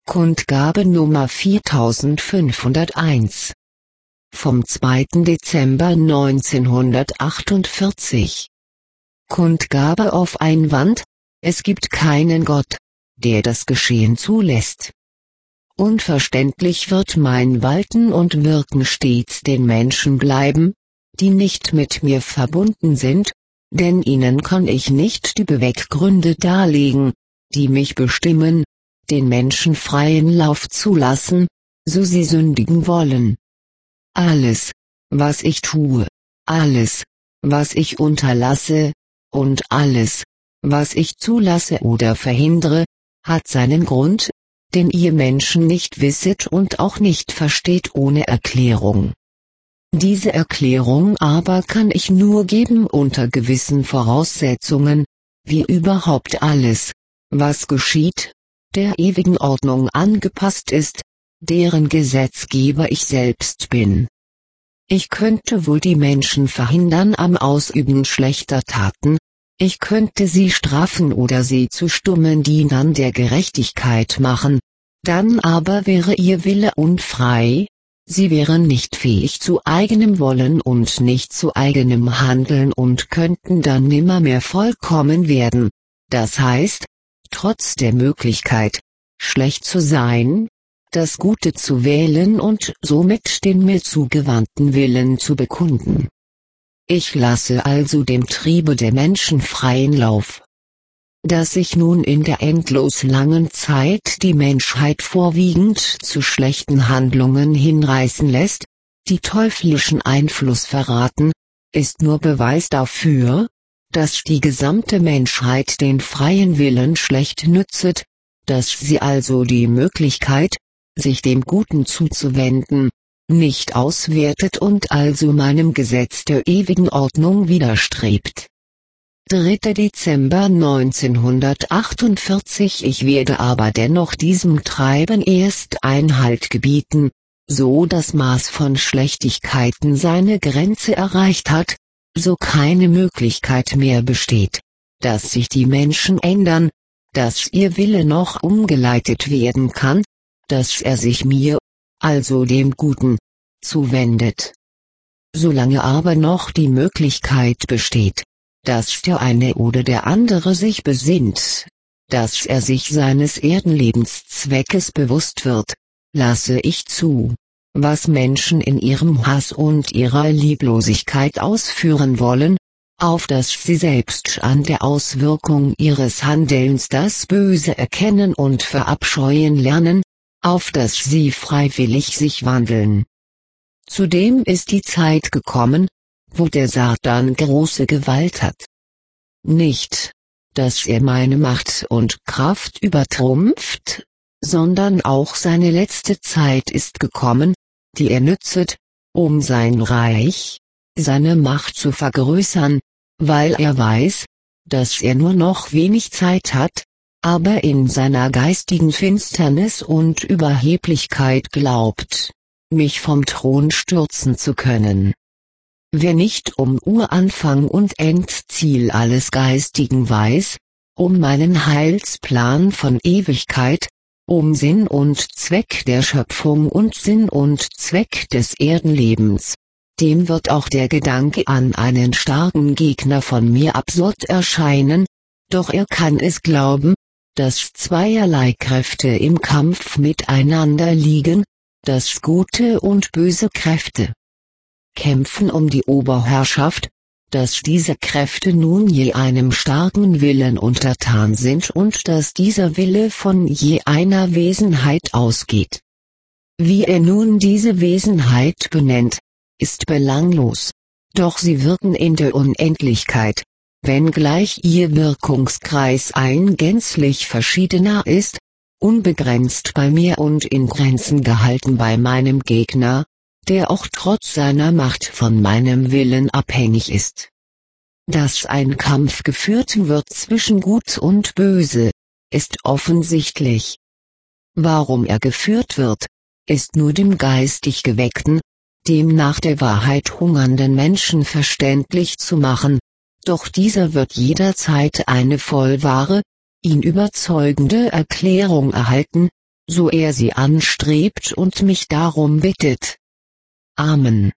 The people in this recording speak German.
Kundgabe Nummer 4501 vom 2. Dezember 1948. Kundgabe auf Einwand: Es gibt keinen Gott, der das Geschehen zulässt. Unverständlich wird mein Walten und Wirken stets den Menschen bleiben, die nicht mit mir verbunden sind, denn ihnen kann ich nicht die Beweggründe darlegen, die mich bestimmen, den Menschen freien Lauf zu lassen, so sie sündigen wollen. Alles, was ich tue, alles, was ich unterlasse, und alles, was ich zulasse oder verhindere, hat seinen Grund, den ihr Menschen nicht wisset und auch nicht versteht ohne Erklärung. Diese Erklärung aber kann ich nur geben unter gewissen Voraussetzungen, wie überhaupt alles, was geschieht, der ewigen Ordnung angepasst ist, deren Gesetzgeber ich selbst bin. Ich könnte wohl die Menschen verhindern am Ausüben schlechter Taten, ich könnte sie strafen oder sie zu stummen Dienern der Gerechtigkeit machen, dann aber wäre ihr Wille unfrei, sie wären nicht fähig zu eigenem Wollen und nicht zu eigenem Handeln und könnten dann nimmermehr vollkommen werden, das heißt, trotz der Möglichkeit, schlecht zu sein, das Gute zu wählen und somit den mir zugewandten Willen zu bekunden. Ich lasse also dem Triebe der Menschen freien Lauf. Dass sich nun in der endlos langen Zeit die Menschheit vorwiegend zu schlechten Handlungen hinreißen lässt, die teuflischen Einfluss verraten, ist nur Beweis dafür, dass die gesamte Menschheit den freien Willen schlecht nützet, dass sie also die Möglichkeit, sich dem Guten zuzuwenden, nicht auswertet und also meinem Gesetz der ewigen Ordnung widerstrebt. 3. Dezember 1948. Ich werde aber dennoch diesem Treiben erst Einhalt gebieten, so das Maß von Schlechtigkeiten seine Grenze erreicht hat, so keine Möglichkeit mehr besteht, dass sich die Menschen ändern, dass ihr Wille noch umgeleitet werden kann, dass er sich mir, also dem Guten, zuwendet. Solange aber noch die Möglichkeit besteht, dass der eine oder der andere sich besinnt, dass er sich seines Erdenlebenszweckes bewusst wird, lasse ich zu, was Menschen in ihrem Hass und ihrer Lieblosigkeit ausführen wollen, auf dass sie selbst an der Auswirkung ihres Handelns das Böse erkennen und verabscheuen lernen, auf dass sie freiwillig sich wandeln. Zudem ist die Zeit gekommen, wo der Satan große Gewalt hat. Nicht, dass er meine Macht und Kraft übertrumpft, sondern auch seine letzte Zeit ist gekommen, die er nützet, um sein Reich, seine Macht zu vergrößern, weil er weiß, dass er nur noch wenig Zeit hat, aber in seiner geistigen Finsternis und Überheblichkeit glaubt, mich vom Thron stürzen zu können. Wer nicht um Uranfang und Endziel alles Geistigen weiß, um meinen Heilsplan von Ewigkeit, um Sinn und Zweck der Schöpfung und Sinn und Zweck des Erdenlebens, dem wird auch der Gedanke an einen starken Gegner von mir absurd erscheinen, doch er kann es glauben, dass zweierlei Kräfte im Kampf miteinander liegen, dass gute und böse Kräfte kämpfen um die Oberherrschaft, dass diese Kräfte nun je einem starken Willen untertan sind und dass dieser Wille von je einer Wesenheit ausgeht. Wie er nun diese Wesenheit benennt, ist belanglos, doch sie wirken in der Unendlichkeit, wenngleich ihr Wirkungskreis ein gänzlich verschiedener ist, unbegrenzt bei mir und in Grenzen gehalten bei meinem Gegner, der auch trotz seiner Macht von meinem Willen abhängig ist. Dass ein Kampf geführt wird zwischen Gut und Böse, ist offensichtlich. Warum er geführt wird, ist nur dem geistig Geweckten, dem nach der Wahrheit hungernden Menschen verständlich zu machen, doch dieser wird jederzeit eine vollwahre, ihn überzeugende Erklärung erhalten, so er sie anstrebt und mich darum bittet. Amen.